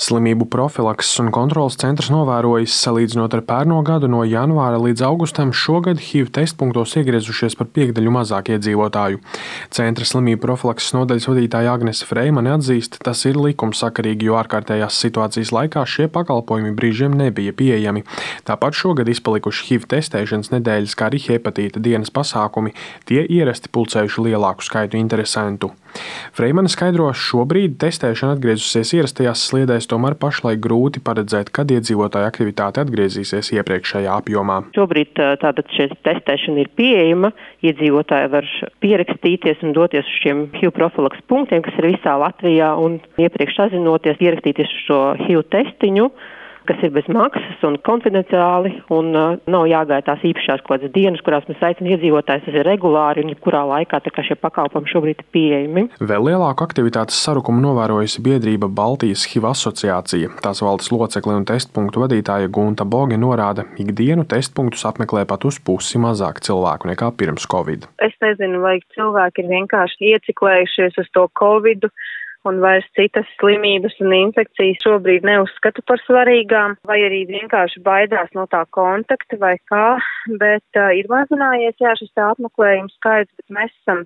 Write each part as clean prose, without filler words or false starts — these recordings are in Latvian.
Slimību profilakses un kontroles centrs novērojis, salīdzinot ar pērno gadu no janvāra līdz augustam, šogad HIV testpunktos iegriezušies par piekdaļu mazāk iedzīvotāju. Centra slimību profilakses nodaļas vadītāja Agnese Freimane atzīst, tas ir likumsakarīgi, jo ārkārtējās situācijas laikā šie pakalpojumi brīžiem nebija pieejami. Tāpat šogad izpalikuši HIV testēšanas nedēļas, kā arī hepatīta dienas pasākumi, tie ierasti pulcējuši lielāku skaitu interesentu. Freimane skaidro, šobrīd testēšana atgriezusies ierastajās sliedēs, tomēr pašlaik grūti paredzēt, kad iedzīvotāju aktivitāte atgriezīsies iepriekšējā apjomā. Šobrīd tātad šī testēšana ir pieejama, iedzīvotāji var pierakstīties un doties uz šiem HIV profilakses punktiem, kas ir visā Latvijā, un iepriekš sazinoties, pierakstīties uz šo HIV testiņu, kas ir bez maksas un konfidenciāli, un nav jāgaida tās īpašās kaut kādas dienas, kurās mēs aicinām iedzīvotājus, tas ir regulāri un jebkurā laikā, tā kā šie pakalpojumi šobrīd ir pieejami. Vēl lielāku aktivitātes sarukumu novērojusi biedrība Baltijas HIV asociācija. Tās valdes locekle un testpunktu vadītāja Gunta Boge norāda, ikdienu testpunktus apmeklē pat uz pusi mazāk cilvēku nekā pirms Covid. Es nezinu, vai cilvēki ir vienkārši ieciklējušies uz to Covidu, un vairs citas slimības un infekcijas šobrīd neuzskata par svarīgām, vai arī vienkārši baidās no tā kontakta vai kā, bet ir mazinājies šis apmeklējums skaits, bet mēs esam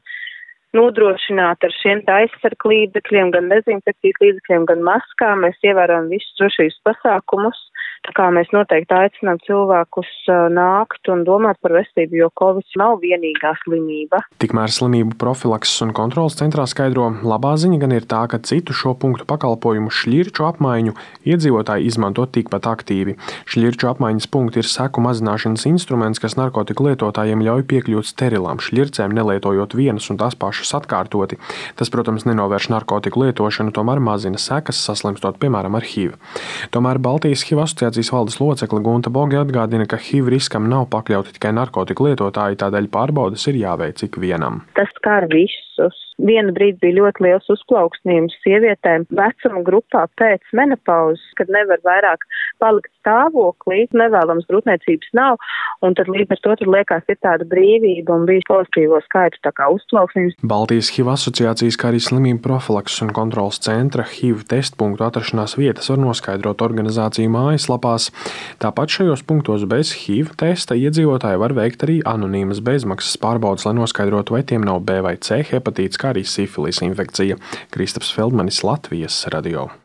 nodrošināti ar šiem aizsargu līdzekļiem, gan dezinfekcijas līdzekļiem, gan maskām. Mēs ievērojam visus drošības pasākumus, tā kā mēs noteikti aicinām cilvēkus nākt un domāt par veselību, jo Covid nav vienīgā slimība. Tikmēr slimību profilakses un kontroles centrā skaidro, labā ziņa gan ir tā, ka citu šo punktu pakalpojumu šļirču apmaiņu iedzīvotāji izmanto tikpat aktīvi. Šļirču apmaiņas punkti ir seku mazināšanas instruments, kas narkotiku lietotājiem ļauj piekļūt sterilām šļircēm, nelietojot vienas un tās pašas atkārtoti. Tas, protams, nenovērš narkotiku lietošanu, tomēr mazina sekas, saslimstot, piemēram, ar HIV. Tomēr Baltijas HIV asociācijas valdes locekle Gunta Boge atgādina, ka HIV riskam nav pakļauti tikai narkotiku lietotāji, tādēļ pārbaudes ir jāveic ikvienam. Tas skar visus. Vienu brīdi bija ļoti liels uzplauksnījums sievietēm vecuma grupā pēc menopauzes, kad nevar vairāk palikt stāvoklī, nevēlams grūtniecības nav, un tad līdz ar to tad liekas ir tāda brīvība un bija pozitīvo skaitu tā kā uzplauksnījums. Baltijas HIV asociācijas, kā arī slimību profilakses un kontroles centra HIV testpunktu atrašanās vietas var noskaidrot organizāciju mājaslapās. Tāpat šajos punktos bez HIV testa iedzīvotāji var veikt arī anonīmas bezmaksas pārbaudes, lai noskaidrotu, vai tiem nav B vai C hepatīts, kā arī sifilis infekcija. Kristaps Feldmanis, Latvijas radio.